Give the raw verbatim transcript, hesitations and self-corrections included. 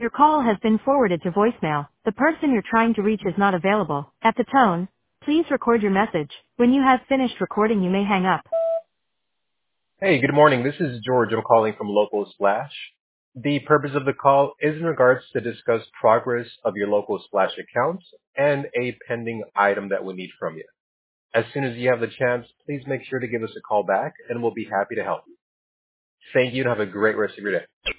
Your call has been forwarded to voicemail. The person you're trying to reach is not available. At the tone, please record your message. When you have finished recording, you may hang up. Hey, good morning. This is George. I'm calling from Local Splash. The purpose of the call is in regards to discuss progress of your Local Splash account and a pending item that we need from you. As soon as you have the chance, please make sure to give us a call back and we'll be happy to help you. Thank you and have a great rest of your day.